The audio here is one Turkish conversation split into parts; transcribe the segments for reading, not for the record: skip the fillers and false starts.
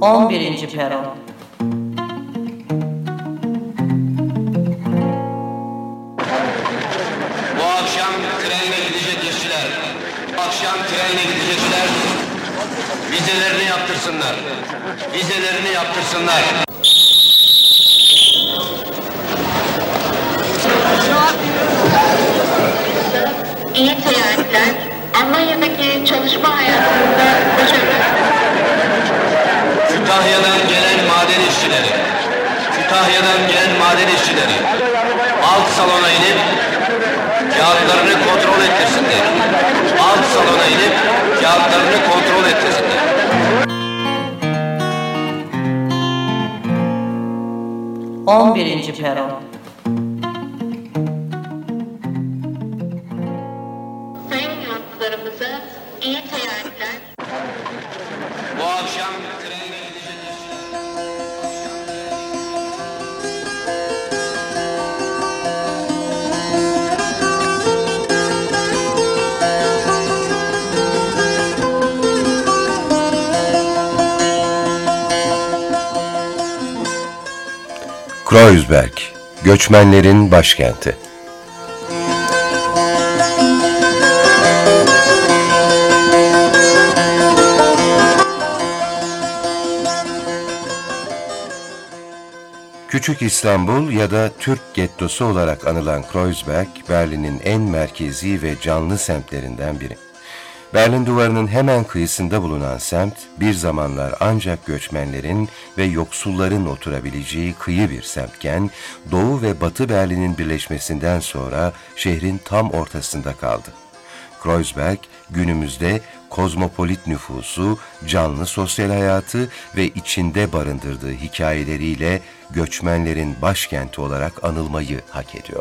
11. Peron. Bu akşam trenle gidecek işçiler, vizelerini yaptırsınlar. İyi seyahatler. Almanya'daki çalışma hayatında başarılar. Kütahya'dan gelen maden işçileri alt salona inip kağıtlarını kontrol ettirsinler. 11. Peron. Sayın yolcularımıza iyi seyahatler. Bu akşam trenle gidecek işçiler. Kreuzberg, göçmenlerin başkenti. Küçük İstanbul ya da Türk gettosu olarak anılan Kreuzberg, Berlin'in en merkezi ve canlı semtlerinden biri. Berlin Duvarı'nın hemen kıyısında bulunan semt, bir zamanlar ancak göçmenlerin ve yoksulların oturabileceği kıyı bir semtken, Doğu ve Batı Berlin'in birleşmesinden sonra şehrin tam ortasında kaldı. Kreuzberg, günümüzde kozmopolit nüfusu, canlı sosyal hayatı ve içinde barındırdığı hikayeleriyle göçmenlerin başkenti olarak anılmayı hak ediyor.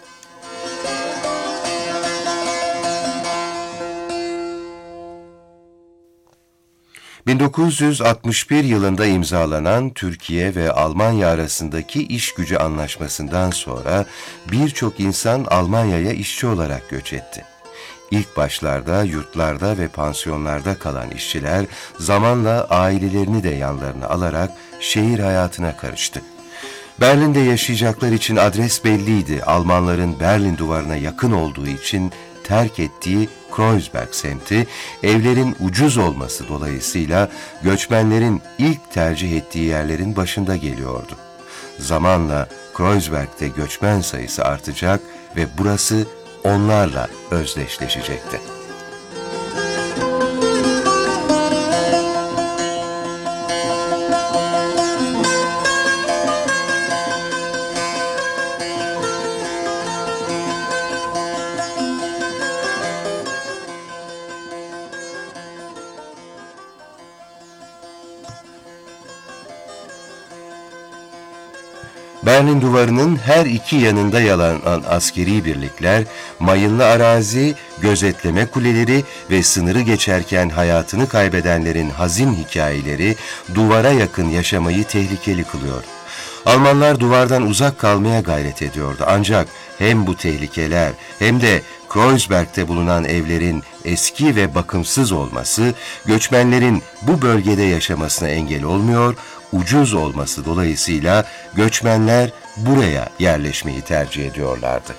...1961 yılında imzalanan Türkiye ve Almanya arasındaki iş gücü anlaşmasından sonra birçok insan Almanya'ya işçi olarak göç etti. İlk başlarda yurtlarda ve pansiyonlarda kalan işçiler zamanla ailelerini de yanlarına alarak şehir hayatına karıştı. Berlin'de yaşayacaklar için adres belliydi. Almanların Berlin Duvarı'na yakın olduğu için terk ettiği Kreuzberg semti, evlerin ucuz olması dolayısıyla göçmenlerin ilk tercih ettiği yerlerin başında geliyordu. Zamanla Kreuzberg'de göçmen sayısı artacak ve burası onlarla özdeşleşecekti. Berlin Duvarı'nın her iki yanında yer alan askeri birlikler, mayınlı arazi, gözetleme kuleleri ve sınırı geçerken hayatını kaybedenlerin hazin hikayeleri duvara yakın yaşamayı tehlikeli kılıyor. Almanlar duvardan uzak kalmaya gayret ediyordu. Ancak hem bu tehlikeler hem de Kreuzberg'te bulunan evlerin eski ve bakımsız olması, göçmenlerin bu bölgede yaşamasına engel olmuyor, ucuz olması dolayısıyla göçmenler buraya yerleşmeyi tercih ediyorlardı.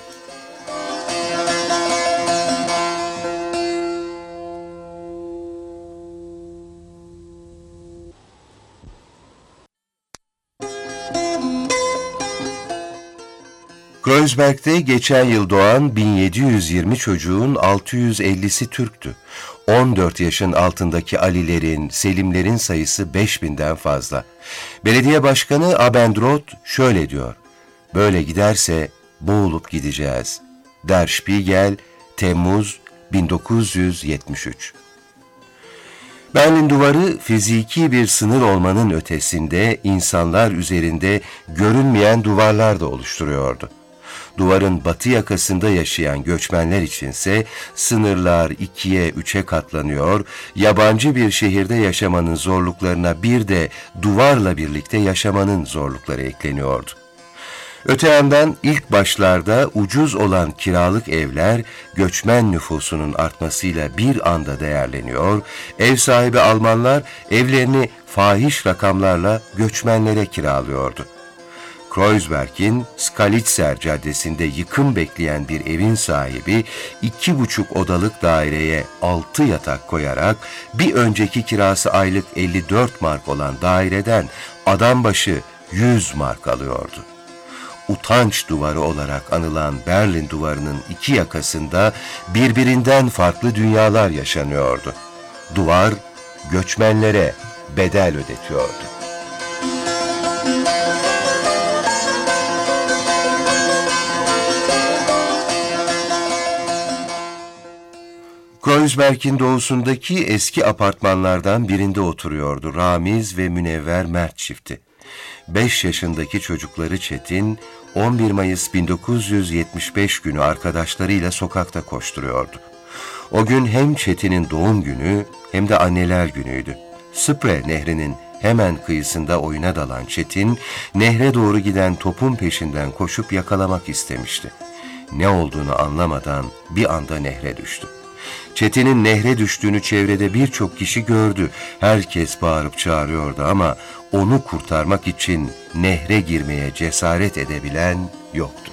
Kreuzberg'de geçen yıl doğan 1720 çocuğun 650'si Türktü. 14 yaşın altındaki Alilerin, Selimlerin sayısı 5000'den fazla. Belediye Başkanı Abendroth şöyle diyor: "Böyle giderse boğulup gideceğiz." Der Spiegel, Temmuz 1973. Berlin Duvarı fiziki bir sınır olmanın ötesinde insanlar üzerinde görünmeyen duvarlar da oluşturuyordu. Duvarın batı yakasında yaşayan göçmenler içinse sınırlar 2'ye 3'e katlanıyor, yabancı bir şehirde yaşamanın zorluklarına bir de duvarla birlikte yaşamanın zorlukları ekleniyordu. Öte yandan ilk başlarda ucuz olan kiralık evler göçmen nüfusunun artmasıyla bir anda değerleniyor, ev sahibi Almanlar evlerini fahiş rakamlarla göçmenlere kiralıyordu. Kreuzberg'in Skalitzer Caddesi'nde yıkım bekleyen bir evin sahibi 2,5 odalık daireye 6 yatak koyarak bir önceki kirası aylık 54 mark olan daireden adam başı 100 mark alıyordu. Utanç duvarı olarak anılan Berlin duvarının iki yakasında birbirinden farklı dünyalar yaşanıyordu. Duvar göçmenlere bedel ödetiyordu. Kreuzberg'in doğusundaki eski apartmanlardan birinde oturuyordu Ramiz ve Münevver Mert çifti. 5 yaşındaki çocukları Çetin, 11 Mayıs 1975 günü arkadaşlarıyla sokakta koşturuyordu. O gün hem Çetin'in doğum günü hem de anneler günüydü. Spree Nehri'nin hemen kıyısında oyuna dalan Çetin, nehre doğru giden topun peşinden koşup yakalamak istemişti. Ne olduğunu anlamadan bir anda nehre düştü. Çetin'in nehre düştüğünü çevrede birçok kişi gördü. Herkes bağırıp çağırıyordu ama onu kurtarmak için nehre girmeye cesaret edebilen yoktu.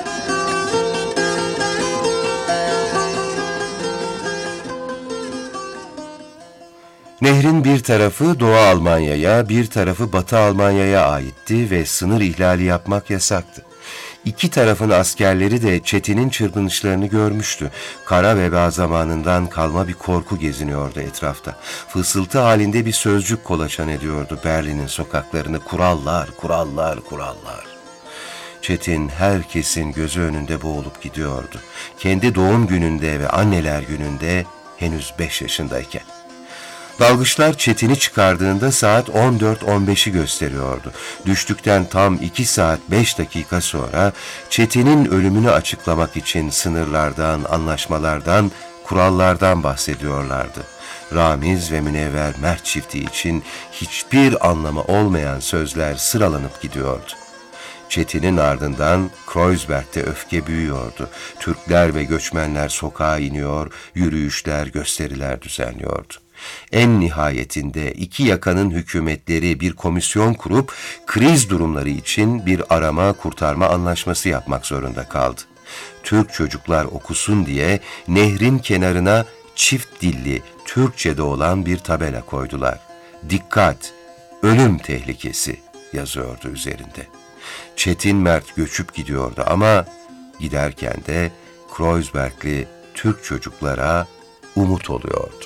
Nehrin bir tarafı Doğu Almanya'ya, bir tarafı Batı Almanya'ya aitti ve sınır ihlali yapmak yasaktı. İki tarafın askerleri de Çetin'in çırpınışlarını görmüştü. Kara veba zamanından kalma bir korku geziniyordu etrafta. Fısıltı halinde bir sözcük kolaçan ediyordu Berlin'in sokaklarını. Kurallar, kurallar, kurallar. Çetin herkesin gözü önünde boğulup gidiyordu. Kendi doğum gününde ve anneler gününde henüz 5 yaşındayken. Dalgıçlar Çetin'i çıkardığında saat 14:15'i gösteriyordu. Düştükten tam 2 saat 5 dakika sonra Çetin'in ölümünü açıklamak için sınırlardan, anlaşmalardan, kurallardan bahsediyorlardı. Ramiz ve Münevver Mert çifti için hiçbir anlamı olmayan sözler sıralanıp gidiyordu. Çetin'in ardından Kreuzberg'te öfke büyüyordu. Türkler ve göçmenler sokağa iniyor, yürüyüşler, gösteriler düzenliyordu. En nihayetinde iki yakanın hükümetleri bir komisyon kurup kriz durumları için bir arama kurtarma anlaşması yapmak zorunda kaldı. Türk çocuklar okusun diye nehrin kenarına çift dilli Türkçe'de olan bir tabela koydular. Dikkat, ölüm tehlikesi yazıyordu üzerinde. Çetin Mert göçüp gidiyordu ama giderken de Kreuzbergli Türk çocuklara umut oluyordu.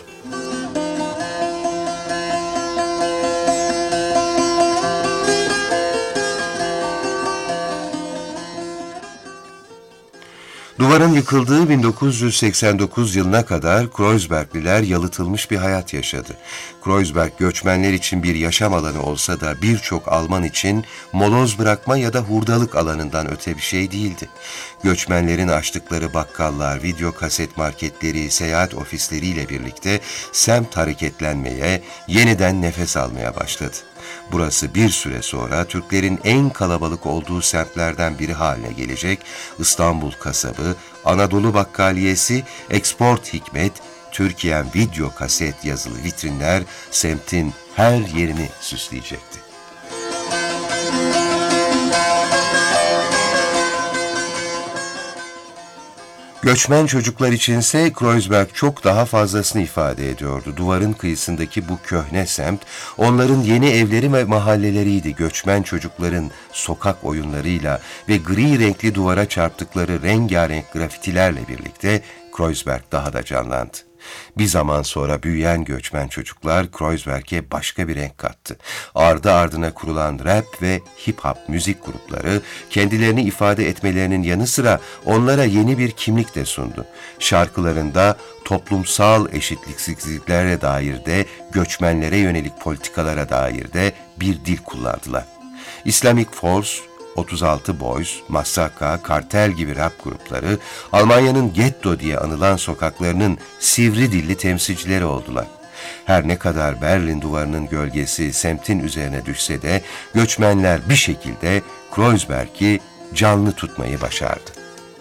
Duvarın yıkıldığı 1989 yılına kadar Kreuzbergliler yalıtılmış bir hayat yaşadı. Kreuzberg göçmenler için bir yaşam alanı olsa da birçok Alman için moloz bırakma ya da hurdalık alanından öte bir şey değildi. Göçmenlerin açtıkları bakkallar, video kaset marketleri, seyahat ofisleriyle birlikte semt hareketlenmeye, yeniden nefes almaya başladı. Burası bir süre sonra Türklerin en kalabalık olduğu semtlerden biri haline gelecek. İstanbul Kasabı, Anadolu Bakkaliyesi, Export Hikmet, Türkiye'm video kaset yazılı vitrinler semtin her yerini süsleyecekti. Göçmen çocuklar içinse Kreuzberg çok daha fazlasını ifade ediyordu. Duvarın kıyısındaki bu köhne semt, onların yeni evleri ve mahalleleriydi. Göçmen çocukların sokak oyunlarıyla ve gri renkli duvara çarptıkları rengarenk grafitilerle birlikte Kreuzberg daha da canlandı. Bir zaman sonra büyüyen göçmen çocuklar Kreuzberg'e başka bir renk kattı. Ardı ardına kurulan rap ve hip-hop müzik grupları kendilerini ifade etmelerinin yanı sıra onlara yeni bir kimlik de sundu. Şarkılarında toplumsal eşitliksizliklere dair de göçmenlere yönelik politikalara dair de bir dil kullandılar. Islamic Force, 36 Boys, Massaka, Kartel gibi rap grupları Almanya'nın getto diye anılan sokaklarının sivri dilli temsilcileri oldular. Her ne kadar Berlin duvarının gölgesi semtin üzerine düşse de göçmenler bir şekilde Kreuzberg'i canlı tutmayı başardı.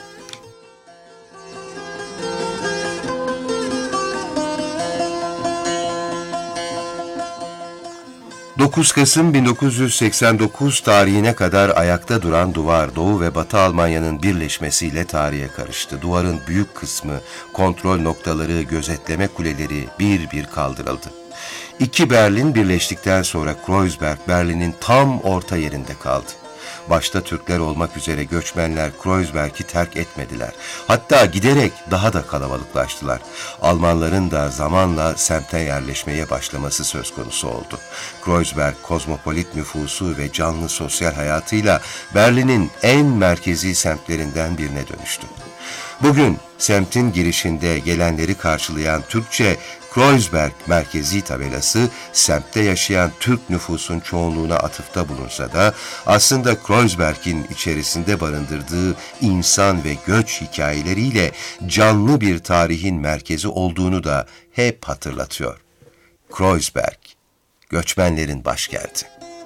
9 Kasım 1989 tarihine kadar ayakta duran duvar Doğu ve Batı Almanya'nın birleşmesiyle tarihe karıştı. Duvarın büyük kısmı, kontrol noktaları, gözetleme kuleleri bir bir kaldırıldı. İki Berlin birleştikten sonra Kreuzberg, Berlin'in tam orta yerinde kaldı. Başta Türkler olmak üzere göçmenler Kreuzberg'i terk etmediler. Hatta giderek daha da kalabalıklaştılar. Almanların da zamanla semte yerleşmeye başlaması söz konusu oldu. Kreuzberg, kozmopolit nüfusu ve canlı sosyal hayatıyla Berlin'in en merkezi semtlerinden birine dönüştü. Bugün semtin girişinde gelenleri karşılayan Türkçe Kreuzberg merkezi tabelası semtte yaşayan Türk nüfusun çoğunluğuna atıfta bulunsa da aslında Kreuzberg'in içerisinde barındırdığı insan ve göç hikayeleriyle canlı bir tarihin merkezi olduğunu da hep hatırlatıyor. Kreuzberg, göçmenlerin başkenti.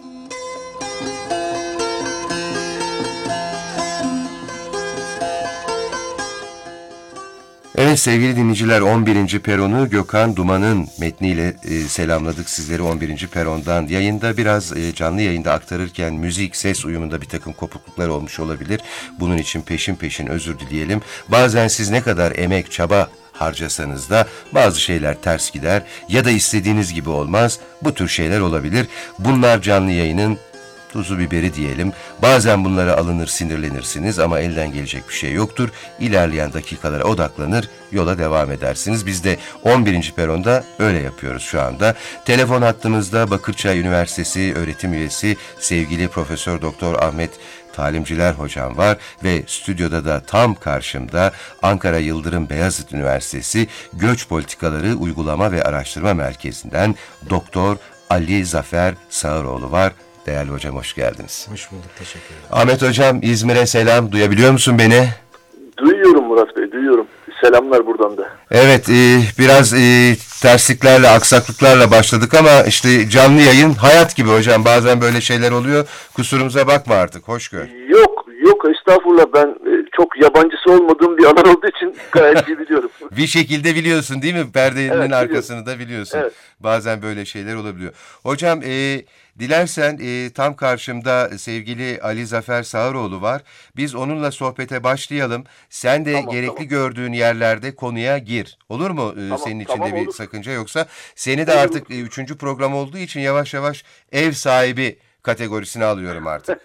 Evet sevgili dinleyiciler, 11. Peronu Gökhan Duman'ın metniyle selamladık sizleri 11. Peron'dan. Yayında biraz canlı yayında aktarırken müzik, ses uyumunda bir takım kopukluklar olmuş olabilir. Bunun için peşin özür dileyelim. Bazen siz ne kadar emek, çaba harcasanız da bazı şeyler ters gider ya da istediğiniz gibi olmaz. Bu tür şeyler olabilir. Bunlar canlı yayının tuzu biberi diyelim. Bazen bunlara alınır, sinirlenirsiniz ama elden gelecek bir şey yoktur. İlerleyen dakikalara odaklanır, yola devam edersiniz. Biz de 11. Peron'da öyle yapıyoruz şu anda. Telefon hattımızda Bakırçay Üniversitesi öğretim üyesi sevgili Profesör Doktor Ahmet Talimciler hocam var ve stüdyoda da tam karşımda Ankara Yıldırım Beyazıt Üniversitesi Göç Politikaları Uygulama ve Araştırma Merkezi'nden Doktor Ali Zafer Sağıroğlu var. Değerli hocam hoş geldiniz. Hoş bulduk, teşekkür ederim. Ahmet hocam İzmir'e selam. Duyabiliyor musun beni? Duyuyorum Murat Bey, duyuyorum. Selamlar buradan da. Evet, biraz tersliklerle, aksaklıklarla başladık ama işte canlı yayın hayat gibi hocam. Bazen böyle şeyler oluyor. Kusurumuza bakma artık, hoş gör. Yok estağfurullah, ben çok yabancısı olmadığım bir alan olduğu için gayet iyi biliyorum. Bir şekilde biliyorsun değil mi? Perdenin Evet, arkasını da biliyorsun. Evet. Bazen böyle şeyler olabiliyor. Hocam dilersen tam karşımda sevgili Ali Zafer Sağıroğlu var. Biz onunla sohbete başlayalım. Sen de gerekli gördüğün yerlerde konuya gir. Olur mu? Senin için de bir olur. sakınca yoksa. Seni de artık 3. program olduğu için yavaş yavaş ev sahibi kategorisine alıyorum artık.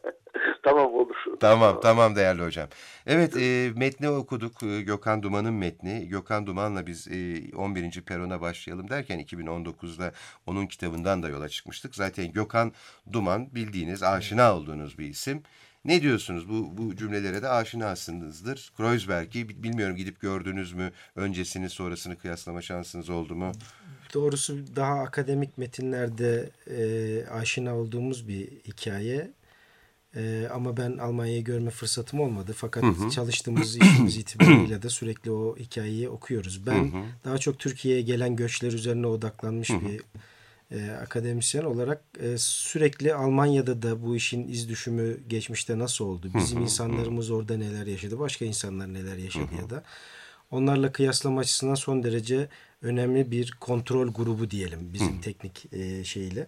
Tamam, olur. Tamam değerli hocam. Evet metni okuduk. Gökhan Duman'ın metni. Gökhan Duman'la biz 11. Perona başlayalım derken 2019'da onun kitabından da yola çıkmıştık. Zaten Gökhan Duman bildiğiniz, aşina olduğunuz bir isim. Ne diyorsunuz? Bu cümlelere de aşinasınızdır. Kreuzberg'i bilmiyorum, gidip gördünüz mü? Öncesini sonrasını kıyaslama şansınız oldu mu? Doğrusu daha akademik metinlerde aşina olduğumuz bir hikaye. Ama ben Almanya'yı görme fırsatım olmadı. Fakat çalıştığımız işimiz itibariyle de sürekli o hikayeyi okuyoruz. Ben daha çok Türkiye'ye gelen göçler üzerine odaklanmış bir akademisyen olarak sürekli Almanya'da da bu işin iz düşümü geçmişte nasıl oldu? Bizim insanlarımız orada neler yaşadı? Başka insanlar neler yaşadı ya da? Onlarla kıyaslama açısından son derece önemli bir kontrol grubu diyelim bizim teknik şeyle.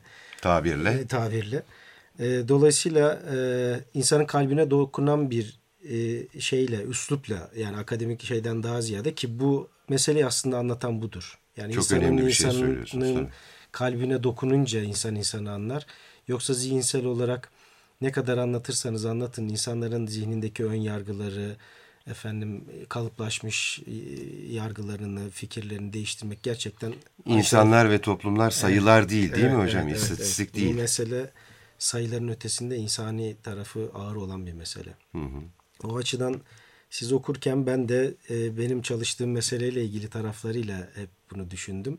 Tabirle. Dolayısıyla insanın kalbine dokunan bir şeyle, üslupla, yani akademik şeyden daha ziyade, ki bu meseleyi aslında anlatan budur. Yani çok önemli bir şey söylüyorsunuz. İnsanın kalbine dokununca insanı anlar. Yoksa zihinsel olarak ne kadar anlatırsanız anlatın, insanların zihnindeki ön yargıları, kalıplaşmış yargılarını, fikirlerini değiştirmek gerçekten... İnsanlar ve toplumlar sayılar değil mi hocam? İstatistik değil. Bu mesele sayıların ötesinde insani tarafı ağır olan bir mesele. O açıdan siz okurken ben de benim çalıştığım meseleyle ilgili taraflarıyla hep bunu düşündüm.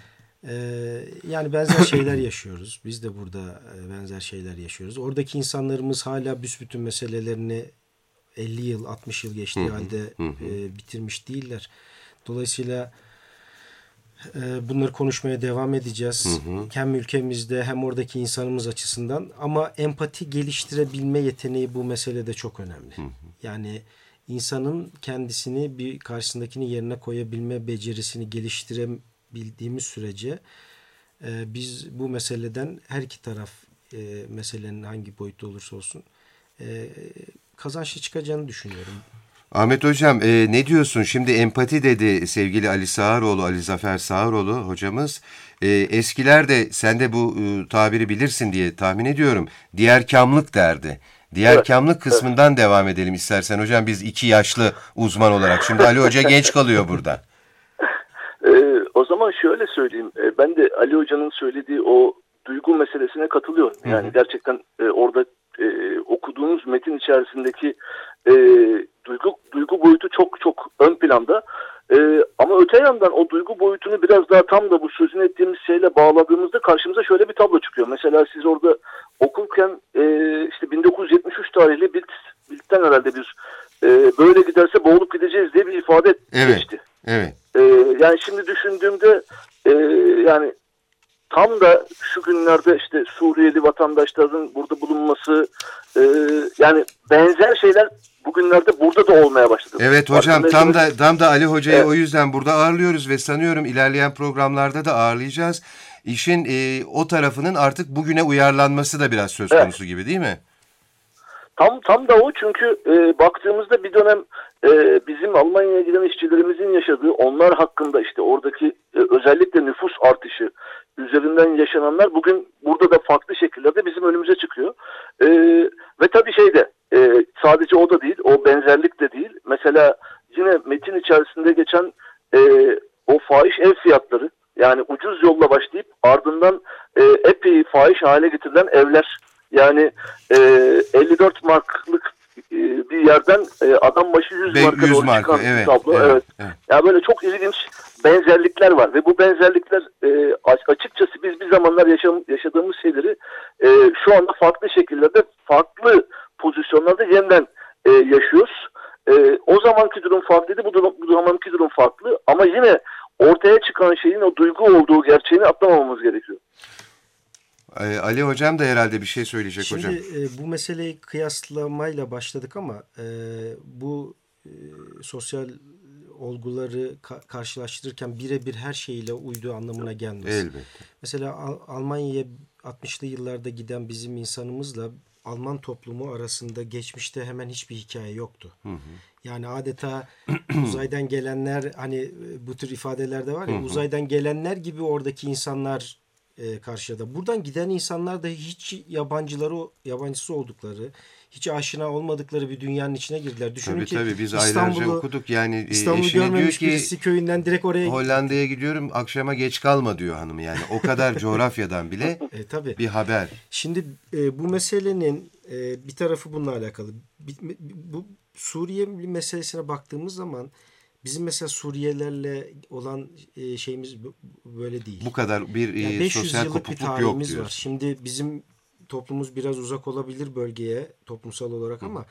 Yani benzer şeyler yaşıyoruz. Biz de burada benzer şeyler yaşıyoruz. Oradaki insanlarımız hala büsbütün meselelerini 50 yıl, 60 yıl geçtiği halde bitirmiş değiller. Dolayısıyla Bunları konuşmaya devam edeceğiz. Hem ülkemizde hem oradaki insanımız açısından. Ama empati geliştirebilme yeteneği bu meselede çok önemli. Yani insanın kendisini bir karşısındakinin yerine koyabilme becerisini geliştirebildiğimiz sürece biz bu meseleden her iki taraf meselenin hangi boyutta olursa olsun kazançlı çıkacağını düşünüyorum. Ahmet Hocam ne diyorsun? Şimdi empati dedi sevgili Ali Sağaroğlu, Ali Zafer Sağaroğlu hocamız. Eskiler de sen de bu tabiri bilirsin diye tahmin ediyorum. Diğerkamlık derdi. Diğerkamlık kısmından devam edelim istersen hocam, biz iki yaşlı uzman olarak. Şimdi Ali Hoca genç kalıyor burada. O zaman şöyle söyleyeyim. Ben de Ali Hoca'nın söylediği o duygu meselesine katılıyorum. Yani gerçekten orada okuduğunuz metin içerisindeki duygu boyutu çok çok ön planda. Ama öte yandan o duygu boyutunu biraz daha tam da bu sözünü ettiğimiz şeyle bağladığımızda karşımıza şöyle bir tablo çıkıyor. Mesela siz orada okurken işte 1973 tarihli Bildt'ten herhalde bir böyle giderse boğulup gideceğiz diye bir ifade geçti. Evet. Yani şimdi düşündüğümde yani tam da şu günlerde işte Suriyeli vatandaşların burada bulunması yani benzer şeyler bugünlerde burada da olmaya başladı. Evet hocam, tam da Ali Hoca'yı o yüzden burada ağırlıyoruz ve sanıyorum ilerleyen programlarda da ağırlayacağız. İşin o tarafının artık bugüne uyarlanması da biraz söz konusu gibi değil mi? Tam da o, çünkü baktığımızda bir dönem bizim Almanya'ya giden işçilerimizin yaşadığı, onlar hakkında işte oradaki özellikle nüfus artışı üzerinden yaşananlar bugün burada da farklı şekillerde bizim önümüze çıkıyor. Ve tabii sadece o da değil, o benzerlik de değil. Mesela yine metin içerisinde geçen o fahiş ev fiyatları, yani ucuz yolla başlayıp ardından epey fahiş hale getirilen evler. Yani 54 marklık bir yerden adam başı 100 marka doğru çıkan bir tablo. Evet. Yani böyle çok ilginç benzerlikler var ve bu benzerlikler açıkçası biz bir zamanlar yaşadığımız şeyleri şu anda farklı şekillerde, farklı pozisyonlarda yeniden yaşıyoruz. O zamanki durum farklıydı, bu zamanki durum farklı, ama yine ortaya çıkan şeyin o duygu olduğu gerçeğini atlamamamız gerekiyor. Ali Hocam da herhalde bir şey söyleyecek hocam. Şimdi bu meseleyi kıyaslamayla başladık ama bu sosyal olguları karşılaştırırken birebir her şeyle uyduğu anlamına gelmez. Elbette. Mesela Almanya'ya 60'lı yıllarda giden bizim insanımızla Alman toplumu arasında geçmişte hemen hiçbir hikaye yoktu. Yani adeta uzaydan gelenler, hani bu tür ifadeler de var ya, uzaydan gelenler gibi oradaki insanlar karşıda. Buradan giden insanlar da hiç yabancısı oldukları, hiç aşina olmadıkları bir dünyanın içine girdiler. Düşünün ki biz aylarca okuduk. Yani İstanbul'u görmemiş birisi köyünden direkt oraya Hollanda'ya gidiyorum, akşama geç kalma diyor hanım yani. O kadar coğrafyadan bile tabii. Bir haber. Şimdi bu meselenin bir tarafı bununla alakalı. Bu Suriye meselesine baktığımız zaman bizim mesela Suriyelilerle olan şeyimiz böyle değil. Bu kadar bir sosyal kopukluk yok diyorsun. Var. Şimdi bizim toplumumuz biraz uzak olabilir bölgeye toplumsal olarak ama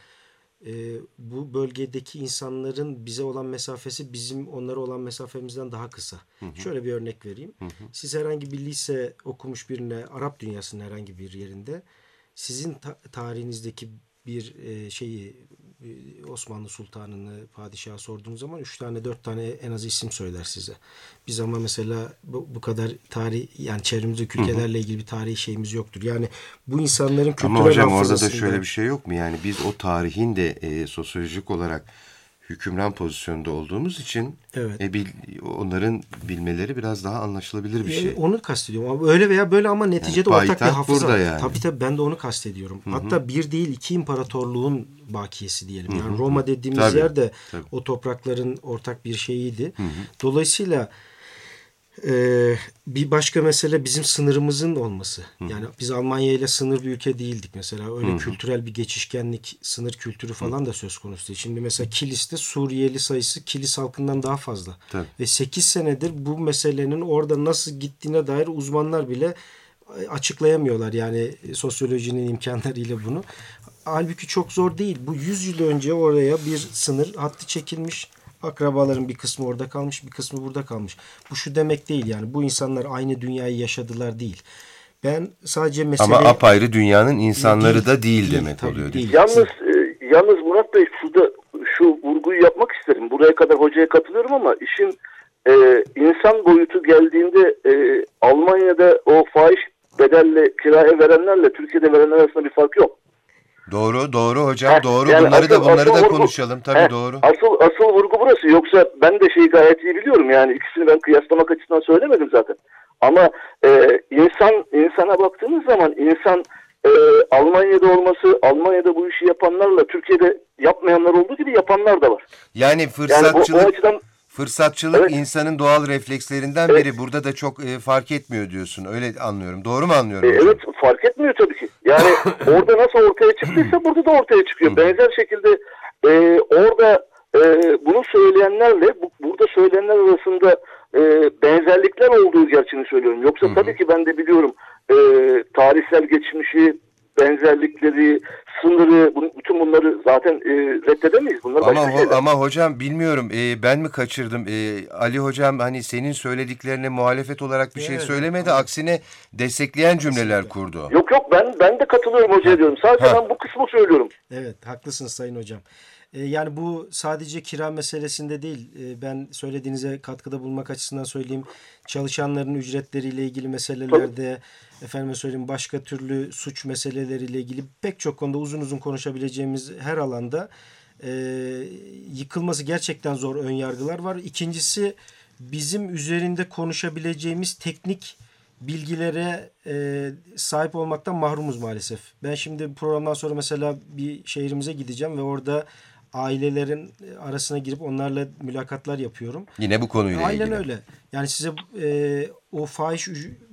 bu bölgedeki insanların bize olan mesafesi bizim onlara olan mesafemizden daha kısa. Şöyle bir örnek vereyim. Siz herhangi bir lise okumuş birine, Arap dünyasının herhangi bir yerinde, sizin tarihinizdeki bir Osmanlı Sultanı'nı, padişahı sorduğunuz zaman 3 tane 4 tane en az isim söyler size. Biz ama mesela bu kadar tarih, yani çevremizdeki ülkelerle ilgili bir tarihi şeyimiz yoktur. Yani bu insanların kültürel hafızasında... Ama hocam orada da şöyle bir şey yok mu? Yani biz o tarihin de sosyolojik olarak hükümran pozisyonda olduğumuz için onların bilmeleri biraz daha anlaşılabilir bir şey. Onu kastediyorum. Ama öyle veya böyle ama neticede yani ortak bir hafıza. Yani. Tabii ben de onu kastediyorum. Hatta bir değil 2 imparatorluğun bakiyesi diyelim. Yani Roma dediğimiz yer de o toprakların ortak bir şeyiydi. Dolayısıyla bir başka mesele bizim sınırımızın olması. Yani biz Almanya ile sınır bir ülke değildik mesela. Öyle kültürel bir geçişkenlik, sınır kültürü falan da söz konusu değil. Şimdi mesela Kilis'te Suriyeli sayısı Kilis halkından daha fazla. Tabii. Ve 8 senedir bu meselenin orada nasıl gittiğine dair uzmanlar bile açıklayamıyorlar. Yani sosyolojinin imkanlarıyla bunu. Halbuki çok zor değil. Bu 100 yıl önce oraya bir sınır hattı çekilmiş. akrabaların bir kısmı orada kalmış, bir kısmı burada kalmış. Bu şu demek değil yani. Bu insanlar aynı dünyayı yaşadılar değil. Ben sadece mesele... Ama apayrı dünyanın insanları da değil demek tabii oluyor. değil. Yalnız Murat Bey şu vurguyu yapmak isterim. Buraya kadar hocaya katılıyorum ama işin insan boyutu geldiğinde Almanya'da o fahiş bedelle kiraya verenlerle Türkiye'de verenler arasında bir fark yok. Doğru hocam, doğru. Yani Bunları da vurgu, konuşalım. Tabii doğru. Asıl vurgu burası. Yoksa ben de şeyi gayet iyi biliyorum. Yani ikisini ben kıyaslamak açısından söylemedim zaten. Ama insana baktığınız zaman insan Almanya'da olması, Almanya'da bu işi yapanlarla Türkiye'de yapmayanlar olduğu gibi yapanlar da var. Yani fırsatçılık evet. insanın doğal reflekslerinden biri. Burada da çok fark etmiyor diyorsun. Öyle anlıyorum. Doğru mu anlıyorum hocam? Evet, fark etmiyor tabii ki. Yani orada nasıl ortaya çıktıysa burada da ortaya çıkıyor. Benzer şekilde orada bunu söyleyenlerle burada söyleyenler arasında benzerlikler olduğu gerçeğini söylüyorum. Yoksa tabii ki ben de biliyorum tarihsel geçmişi, benzerlikleri, sınırı, bütün bunları zaten reddedemeyiz. Bunlar başka şeyler. Ama hocam bilmiyorum ben mi kaçırdım? Ali hocam hani senin söylediklerine muhalefet olarak bir şey söylemedi. Aksine destekleyen cümleler kurdu. Yok ben de katılıyorum hocaya diyorum. Sadece ben bu kısmı söylüyorum. Evet, haklısınız Sayın Hocam. Yani bu sadece kira meselesinde değil. Ben söylediğinize katkıda bulunmak açısından söyleyeyim. Çalışanların ücretleriyle ilgili meselelerde, efendime söyleyeyim başka türlü suç meseleleriyle ilgili pek çok konuda uzun uzun konuşabileceğimiz her alanda yıkılması gerçekten zor önyargılar var. İkincisi bizim üzerinde konuşabileceğimiz teknik bilgilere sahip olmaktan mahrumuz maalesef. Ben şimdi programdan sonra mesela bir şehrimize gideceğim ve orada ailelerin arasına girip onlarla mülakatlar yapıyorum. Yine bu konuyla ilgili. Aynen öyle. Yani size o fahiş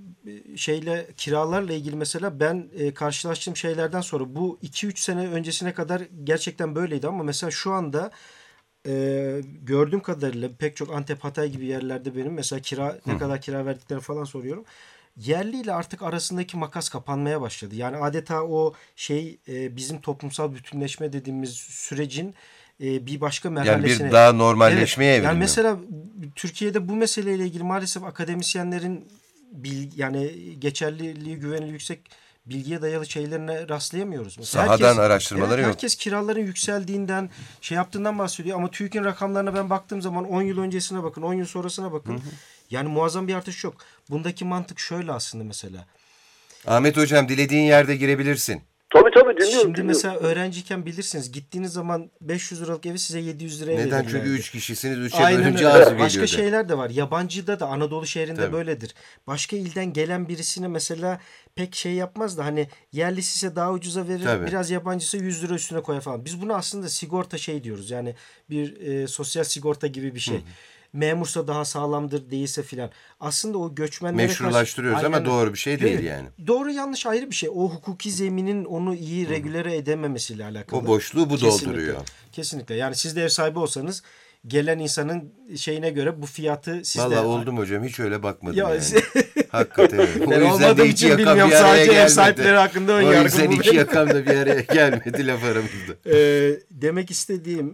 kiralarla ilgili mesela ben karşılaştığım şeylerden sonra bu 2-3 sene öncesine kadar gerçekten böyleydi ama mesela şu anda gördüğüm kadarıyla pek çok Antep, Hatay gibi yerlerde benim mesela ne kadar kira verdiklerini falan soruyorum. Yerliyle artık arasındaki makas kapanmaya başladı. Yani adeta o bizim toplumsal bütünleşme dediğimiz sürecin bir başka merhalesine. Yani bir daha normalleşmeye evet. Yani evriliyor. mesela Türkiye'de bu meseleyle ilgili maalesef akademisyenlerin yani geçerliliği, güvenilirliği yüksek bilgiye dayalı şeylerine rastlayamıyoruz. Mesela Sahadan araştırmaları yok. Herkes kiraların yükseldiğinden yaptığından bahsediyor ama TÜİK'in rakamlarına ben baktığım zaman 10 yıl öncesine bakın, 10 yıl sonrasına bakın. Yani muazzam bir artış yok. Bundaki mantık şöyle aslında mesela. Ahmet Hocam dilediğin yerde girebilirsin. Tabii dinliyorum. Şimdi mesela öğrenciyken bilirsiniz gittiğiniz zaman 500 liralık evi size 700 liraya verirlerdi. Neden? Çünkü 3 kişisiniz. 3'e Aynen bölünce öyle. az geliyordu. Başka şeyler de var. Yabancıda da Anadolu şehrinde Tabii. böyledir. Başka ilden gelen birisine mesela pek yapmaz da hani yerlisi ise daha ucuza verir. Tabii. Biraz yabancısı 100 lira üstüne koyar falan. Biz buna aslında sigorta diyoruz. Yani bir sosyal sigorta gibi bir şey. Memursa daha sağlamdır değilse filan. Aslında o göçmenlere meşrulaştırıyoruz ama doğru bir şey değil yani. Doğru yanlış ayrı bir şey. O hukuki zeminin onu iyi regüle edememesiyle alakalı. O boşluğu bu dolduruyor. Kesinlikle. Yani siz de ev sahibi olsanız gelen insanın şeyine göre bu fiyatı siz Vallahi de... oldum hocam. Hiç öyle bakmadım Ya, yani. Hakikaten. O ben yüzden olmadığım de iki için yakam bilmiyorum. bir araya Sadece ev gelmedi. sahipleri hakkında ön O yargım yüzden bu iki benim. yakam da bir araya gelmedi laf aramızda. Demek istediğim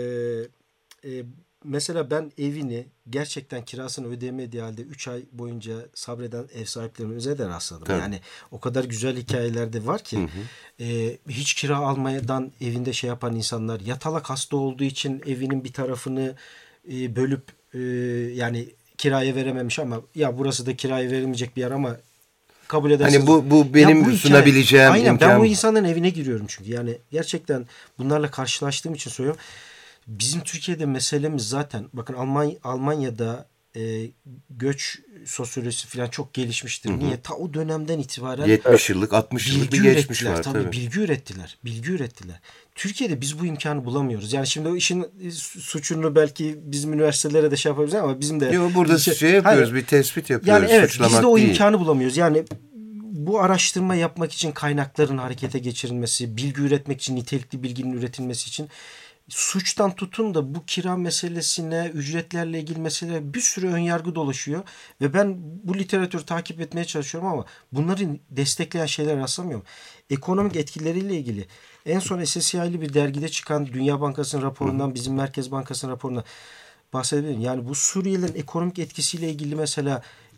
mesela ben evini gerçekten kirasını ödeyemediği halde 3 ay boyunca sabreden ev sahiplerinin üzerine de rastladım. Tabii. Yani o kadar güzel hikayeler de var ki hiç kira almadan evinde yapan insanlar yatalak hasta olduğu için evinin bir tarafını bölüp yani kiraya verememiş ama ya burası da kiraya verilmeyecek bir yer ama kabul edersiniz. Hani bu benim sunabileceğim aynen, imkan. ben bu insanların evine giriyorum çünkü. Yani gerçekten bunlarla karşılaştığım için söylüyorum. Bizim Türkiye'de meselemiz zaten bakın Almanya'da göç sosyolojisi falan çok gelişmiştir. Niye? Ta o dönemden itibaren 70 yıllık 60 yıllık bir geçmiş var. Tabii. Bilgi ürettiler. Türkiye'de biz bu imkanı bulamıyoruz. Yani şimdi o işin suçunu belki bizim üniversitelere de yapabiliriz ama bizim de... Yok, burada yapıyoruz, bir tespit yapıyoruz. Yani evet, suçlamak biz de o değil. imkanı bulamıyoruz. Yani bu araştırma yapmak için kaynakların harekete geçirilmesi, bilgi üretmek için, nitelikli bilginin üretilmesi için suçtan tutun da bu kira meselesine, ücretlerle ilgili meselelere bir sürü önyargı dolaşıyor. Ve ben bu literatürü takip etmeye çalışıyorum ama bunları destekleyen şeyler rastlamıyorum. Ekonomik etkileriyle ilgili en son SSCI'li bir dergide çıkan Dünya Bankası'nın raporundan, bizim Merkez Bankası'nın raporundan bahsedebilirim. Yani bu Suriyelilerin ekonomik etkisiyle ilgili mesela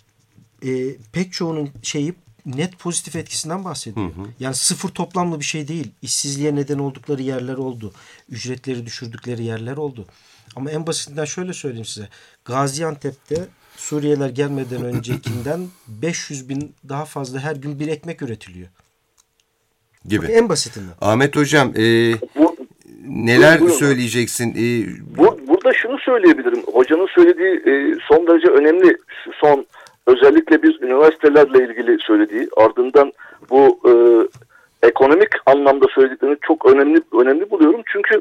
pek çoğunun net pozitif etkisinden bahsediyor. Yani sıfır toplamlı bir şey değil. İşsizliğe neden oldukları yerler oldu. Ücretleri düşürdükleri yerler oldu. Ama en basitinden şöyle söyleyeyim size. Gaziantep'te Suriyeliler gelmeden öncekinden 500 bin daha fazla her gün bir ekmek üretiliyor. Gibi. Bak, en basitinden. Ahmet Hocam neler söyleyeceksin? Burada şunu söyleyebilirim. Hocanın söylediği son derece önemli. Son özellikle biz üniversitelerle ilgili söylediği, ardından bu ekonomik anlamda söylediklerini çok önemli buluyorum. Çünkü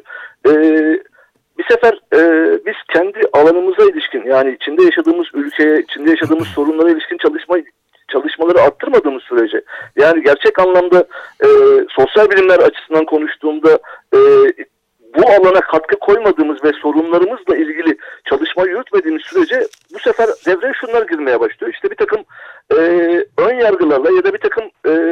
bir sefer biz kendi alanımıza ilişkin, yani içinde yaşadığımız ülkeye, içinde yaşadığımız sorunlara ilişkin çalışmaları arttırmadığımız sürece, yani gerçek anlamda sosyal bilimler açısından konuştuğumda bu alana katkı koymadığımız ve sorunlarımızla ilgili çalışma yürütmediğimiz sürece bu sefer devreye şunlar girmeye başlıyor. İşte bir takım ön yargılarla ya da bir takım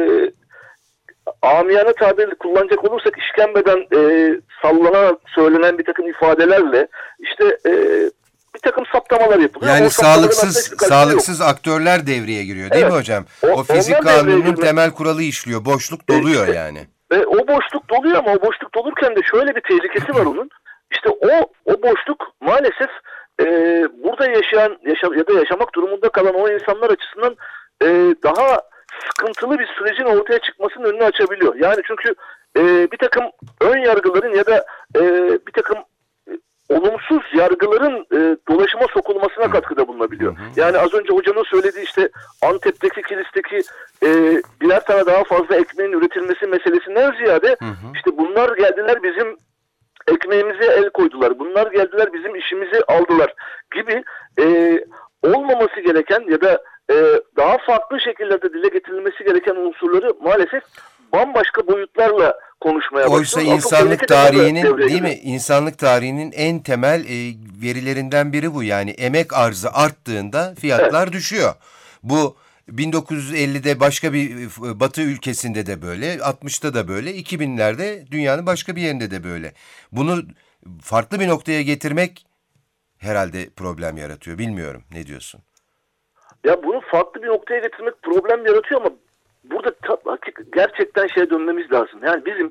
amiyane tabirle kullanacak olursak işkembeden sallanarak söylenen bir takım ifadelerle işte bir takım saptamalar yapılıyor. Yani o sağlıksız aktörler devreye giriyor değil mi hocam? O fizik kanununun temel kuralı işliyor. Boşluk doluyor yani. O boşluk doluyor ama o boşluk dolurken de şöyle bir tehlikesi var onun. İşte o boşluk maalesef burada yaşayan ya da yaşamak durumunda kalan o insanlar açısından daha sıkıntılı bir sürecin ortaya çıkmasının önünü açabiliyor. Yani çünkü bir takım ön yargıların ya da bir takım olumsuz yargıların dolaşıma sokulmasına katkıda bulunabiliyor. Yani az önce hocanın söylediği işte Antep'teki, Kilis'teki birer tane daha fazla ekmeğin üretilmesi meselesinden ziyade işte bunlar geldiler bizim ekmeğimize el koydular. Bunlar geldiler bizim işimizi aldılar gibi olmaması gereken ya da daha farklı şekillerde dile getirilmesi gereken unsurları maalesef bambaşka boyutlarla konuşmaya başlıyor. Oysa insanlık tarihinin değil mi? İnsanlık tarihinin en temel verilerinden biri bu. Yani emek arzı arttığında fiyatlar düşüyor. Bu 1950'de başka bir Batı ülkesinde de böyle, 60'ta da böyle, 2000'lerde dünyanın başka bir yerinde de böyle. Bunu farklı bir noktaya getirmek herhalde problem yaratıyor. Bilmiyorum. Ne diyorsun? Ya bunu farklı bir noktaya getirmek problem yaratıyor ama burada gerçekten şeye dönmemiz lazım. Yani bizim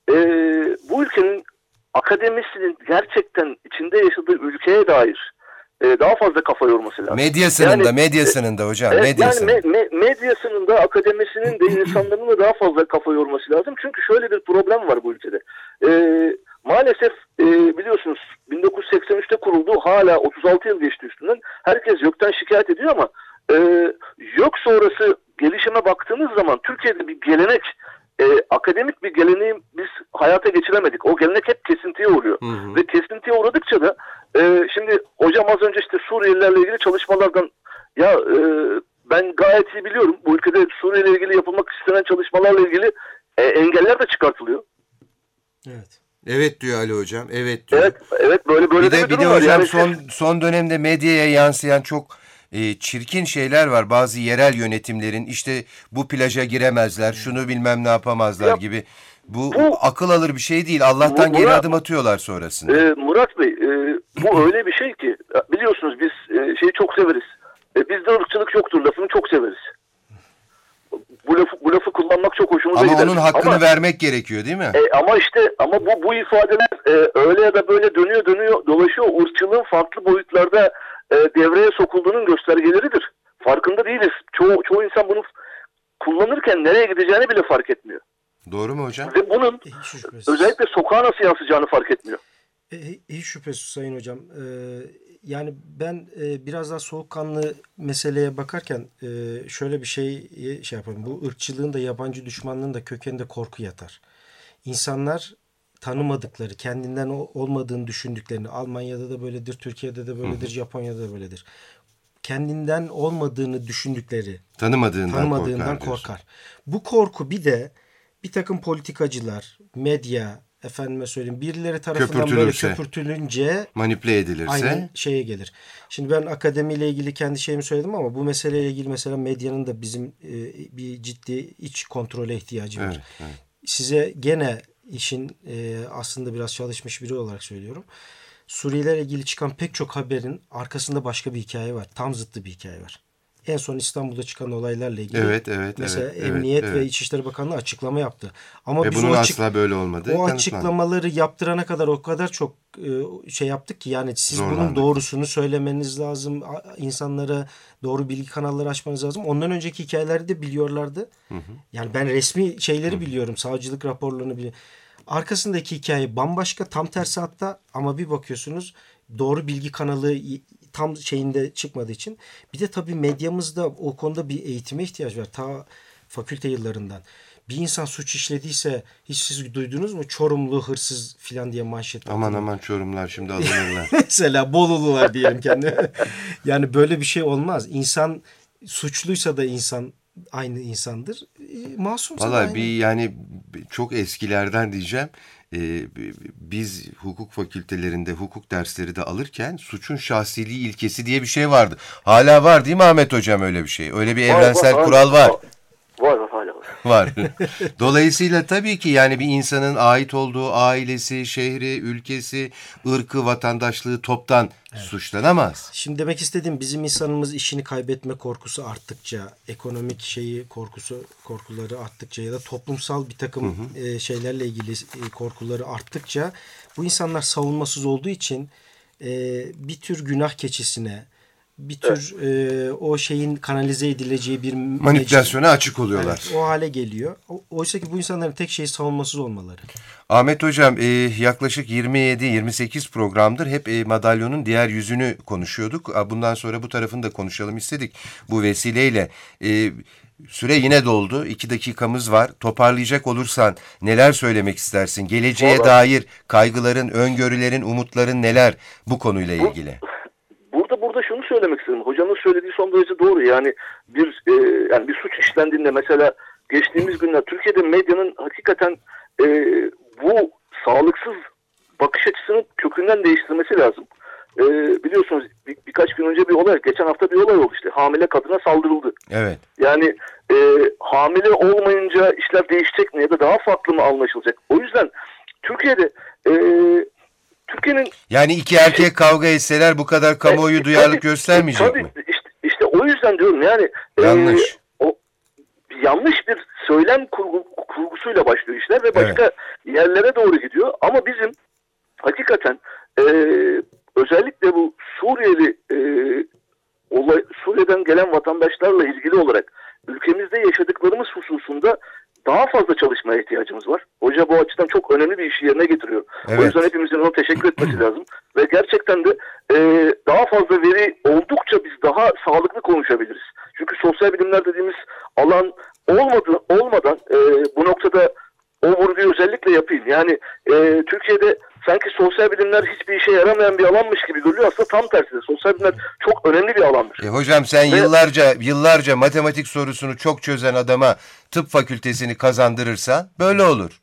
bu ülkenin akademisinin gerçekten içinde yaşadığı ülkeye dair daha fazla kafa yorması lazım. Medyasının da hocam. Medyasının da akademisinin de insanların da daha fazla kafa yorması lazım. Çünkü şöyle bir problem var bu ülkede. Maalesef biliyorsunuz 1983'te kuruldu. Hala 36 yıl geçti üstünden. Herkes YÖK'ten şikayet ediyor ama YÖK sonrası gelişime baktığınız zaman Türkiye'de bir gelenek, akademik bir geleneği biz hayata geçiremedik. O gelenek hep kesintiye uğruyor. Ve kesintiye uğradıkça da şimdi hocam az önce işte Suriyelilerle ilgili çalışmalardan ben gayet iyi biliyorum. Bu ülkede Suriye ile ilgili yapılmak istenen çalışmalarla ilgili engeller de çıkartılıyor. Evet. Evet diyor Ali Hocam. Evet diyor. Evet böyle bir de durum var. hocam Yani son dönemde medyaya yansıyan çok çirkin şeyler var. Bazı yerel yönetimlerin işte bu plaja giremezler, şunu bilmem ne yapamazlar gibi. Bu akıl alır bir şey değil. Allah'tan geri adım atıyorlar sonrasında. Murat Bey, bu öyle bir şey ki biliyorsunuz biz şeyi çok severiz. Bizde ırkçılık yoktur lafını çok severiz. Bu lafı kullanmak çok hoşumuza gider. Ama onun hakkını vermek gerekiyor değil mi? Ama bu ifadeler öyle ya da böyle dönüyor dolaşıyor. Irkçılığın farklı boyutlarda devreye sokulduğunun göstergeleridir. Farkında değiliz. Çoğu insan bunu kullanırken nereye gideceğini bile fark etmiyor. Doğru mu hocam? Ve bunun özellikle sokağa nasıl yansıyacağını fark etmiyor. Hiç şüphesiz Sayın Hocam. Yani ben biraz daha soğukkanlı meseleye bakarken şöyle bir şey yapayım. Bu ırkçılığın da yabancı düşmanlığın da kökeninde korku yatar. İnsanlar tanımadıkları, kendinden olmadığını düşündüklerini, Almanya'da da böyledir, Türkiye'de de böyledir, Japonya'da da böyledir. Kendinden olmadığını düşündükleri, tanımadığından korkar. Bu korku bir de bir takım politikacılar, medya, efendime söyleyeyim birileri tarafından böyle köpürtülünce, manipüle edilirse aynen şeye gelir. Şimdi ben akademiyle ilgili kendi şeyimi söyledim ama bu meseleyle ilgili mesela medyanın da bizim bir ciddi iç kontrole ihtiyacı var. Evet. Size gene işin aslında biraz çalışmış biri olarak söylüyorum. Suriyelilerle ilgili çıkan pek çok haberin arkasında başka bir hikaye var. Tam zıttı bir hikaye var. En son İstanbul'da çıkan olaylarla ilgili mesela Emniyet ve İçişleri Bakanlığı açıklama yaptı. Ama ve biz bunun asla böyle olmadığı o açıklamaları yaptırana kadar o kadar çok şey yaptık ki, yani siz bunun doğrusunu söylemeniz lazım. İnsanlara doğru bilgi kanalları açmanız lazım. Ondan önceki hikayeleri de biliyorlardı. Yani ben resmi şeyleri biliyorum. Savcılık raporlarını biliyorum. Arkasındaki hikaye bambaşka, tam tersi hatta, ama bir bakıyorsunuz doğru bilgi kanalı tam şeyinde çıkmadığı için. Bir de tabii medyamızda o konuda bir eğitime ihtiyaç var. Ta fakülte yıllarından. Bir insan suç işlediyse, hiç siz duydunuz mu? Çorumlu hırsız filan diye manşet. Aman Çorumlar şimdi alınırlar. Mesela Bolulular diyelim kendine. Yani böyle bir şey olmaz. İnsan suçluysa da insan aynı insandır. Masumsa da aynı. Yani çok eskilerden diyeceğim. Biz hukuk fakültelerinde hukuk dersleri de alırken suçun şahsiliği ilkesi diye bir şey vardı. Hala var değil mi Ahmet Hocam öyle bir şey? Öyle bir evrensel kural var. Var hala var. Var. Dolayısıyla tabii ki yani bir insanın ait olduğu ailesi, şehri, ülkesi, ırkı, vatandaşlığı toptan suçlanamaz. Şimdi demek istediğim, bizim insanımız işini kaybetme korkusu arttıkça, ekonomik korkuları arttıkça ya da toplumsal bir takım şeylerle ilgili korkuları arttıkça bu insanlar savunmasız olduğu için bir tür günah keçisine, bir tür o şeyin kanalize edileceği bir manipülasyona açık oluyorlar. Evet, o hale geliyor. Oysa ki bu insanların tek şeyi savunmasız olmaları. Ahmet Hocam yaklaşık 27-28 programdır hep madalyonun diğer yüzünü konuşuyorduk. Bundan sonra bu tarafını da konuşalım istedik. Bu vesileyle süre yine doldu. 2 dakikamız var. Toparlayacak olursan neler söylemek istersin? Geleceğe dair kaygıların, öngörülerin, umutların neler bu konuyla ilgili? Burada şunu söylemek istedim. Hocanın söylediği son derece doğru. Yani bir suç işlendiğinde, mesela geçtiğimiz günler Türkiye'de medyanın hakikaten bu sağlıksız bakış açısını kökünden değiştirmesi lazım. Biliyorsunuz birkaç gün önce bir olay, geçen hafta bir olay oldu işte. Hamile kadına saldırıldı. Evet. Yani hamile olmayınca işler değişecek mi ya da daha farklı mı anlaşılacak? O yüzden Türkiye'nin yani iki erkek kavga etseler bu kadar kamuoyu duyarlılık göstermeyecek mi? İşte o yüzden diyorum yani yanlış. Yanlış bir söylem kurgusuyla başlıyor işler ve başka yerlere doğru gidiyor. Ama bizim hakikaten özellikle bu Suriye'den gelen vatandaşlarla ilgili olarak ülkemizde yaşadıklarımız hususunda daha fazla çalışmaya ihtiyacımız var. Hoca bu açıdan çok önemli bir işi yerine getiriyor. Evet. O yüzden hepimizin ona teşekkür etmesi lazım. Ve gerçekten de daha fazla veri oldukça biz daha sağlıklı konuşabiliriz. Çünkü sosyal bilimler dediğimiz alan olmadan bu noktada o vurguyu özellikle yapayım. Yani Türkiye'de sanki sosyal bilimler hiçbir işe yaramayan bir alanmış gibi görülüyor. Aslında tam tersi. Sosyal bilimler çok önemli bir alandır. Hocam sen yıllarca matematik sorusunu çok çözen adama tıp fakültesini kazandırırsan böyle olur.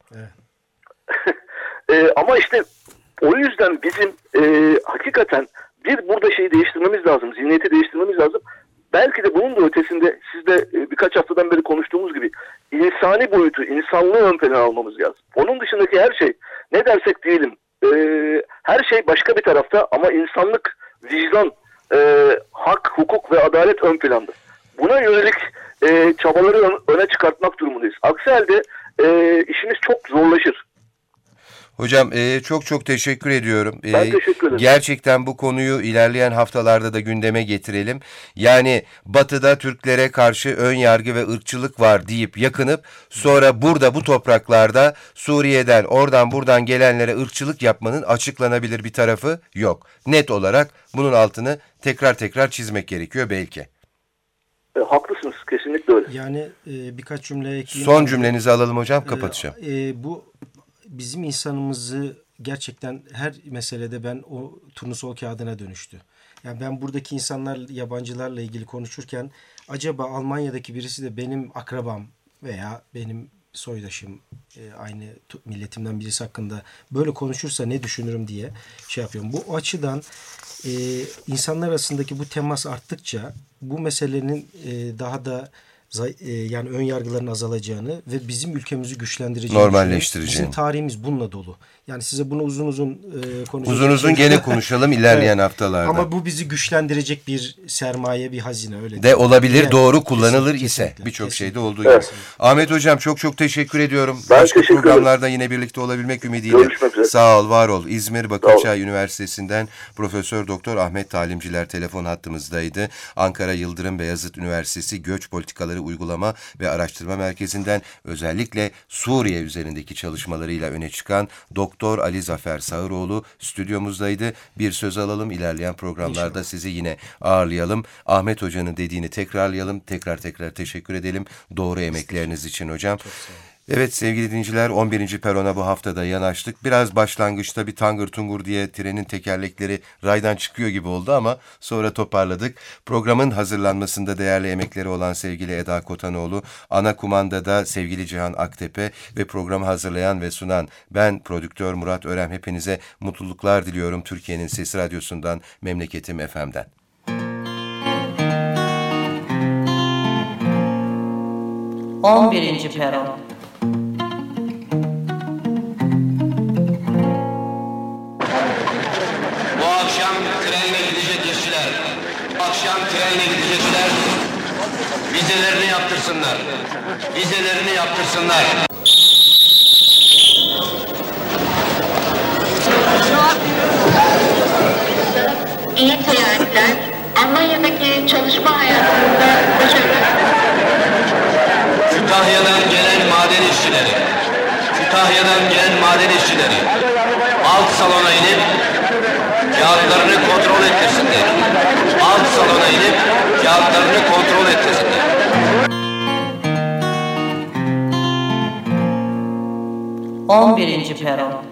Evet. Ama işte o yüzden bizim hakikaten burada şeyi değiştirmemiz lazım. Zihniyeti değiştirmemiz lazım. Belki de bunun da ötesinde sizde birkaç haftadan beri konuştuğumuz gibi insani boyutu, insanlığı ön plana almamız lazım. Onun dışındaki her şey, ne dersek diyelim, her şey başka bir tarafta ama insanlık, vicdan, hak, hukuk ve adalet ön planda. Buna yönelik çabaları öne çıkartmak durumundayız. Aksi halde işimiz çok zorlaşır. Hocam çok teşekkür ediyorum. Ben teşekkür ederim. Gerçekten bu konuyu ilerleyen haftalarda da gündeme getirelim. Yani Batı'da Türklere karşı ön yargı ve ırkçılık var deyip yakınıp sonra bu topraklarda Suriye'den oradan buradan gelenlere ırkçılık yapmanın açıklanabilir bir tarafı yok. Net olarak bunun altını tekrar çizmek gerekiyor belki. Haklısınız. Kesinlikle öyle. Yani birkaç cümle ekleyeyim. Son cümlenizi alalım hocam, kapatacağım. Bu bizim insanımızı gerçekten her meselede ben o turnusol kağıdına dönüştü. Yani ben buradaki insanlar, yabancılarla ilgili konuşurken acaba Almanya'daki birisi de benim akrabam veya benim soydaşım, aynı milletimden birisi hakkında böyle konuşursa ne düşünürüm diye şey yapıyorum. Bu açıdan insanlar arasındaki bu temas arttıkça bu meselenin daha da yani ön yargıların azalacağını ve bizim ülkemizi güçlendireceğini, normalleştireceğini. Bizim tarihimiz bununla dolu. Yani size bunu uzun konuşacağız. Uzun uzun gene konuşalım ilerleyen haftalarda. Ama bu bizi güçlendirecek bir sermaye, bir hazine öyle. De olabilir, yani, doğru kullanılır ise birçok şeyde olduğu gibi. Ahmet Hocam çok teşekkür ediyorum. Başka programlarda yine birlikte olabilmek ümidiyle. Görüşmek üzere. Sağ ol, var ol. İzmir Bakırçay Üniversitesi'nden Profesör Doktor Ahmet Talimciler telefon hattımızdaydı. Ankara Yıldırım Beyazıt Üniversitesi Göç Politikaları Uygulama ve Araştırma Merkezi'nden özellikle Suriye üzerindeki çalışmalarıyla öne çıkan Doktor Ali Zafer Sağıroğlu stüdyomuzdaydı. Bir söz alalım, ilerleyen programlarda İnşallah sizi yine ağırlayalım. Ahmet Hoca'nın dediğini tekrarlayalım. Tekrar teşekkür edelim doğru emekleriniz için hocam. Evet sevgili dinleyiciler, 11. perona bu haftada yanaştık. Biraz başlangıçta bir tangır tungur diye trenin tekerlekleri raydan çıkıyor gibi oldu ama sonra toparladık. Programın hazırlanmasında değerli emekleri olan sevgili Eda Kotanoğlu, ana kumandada sevgili Cihan Aktepe ve programı hazırlayan ve sunan ben prodüktör Murat Örem, hepinize mutluluklar diliyorum Türkiye'nin Sesi Radyosu'ndan, Memleketim FM'den. On birinci peron. Bu akşam trenle gidecek işçiler, akşam trenle gidecekler, vizelerini yaptırsınlar. Vizelerini yaptırsınlar. İyi seyahatler. Almanya'daki çalışma hayatında başarılar. Kütahya'dan gelen maden işçileri, Kütahya'dan gelen maden işçileri alt salona inip kağıtlarını kontrol ettirsinler. Alt salona inip kağıtlarını kontrol ettirsinler. 11. peron.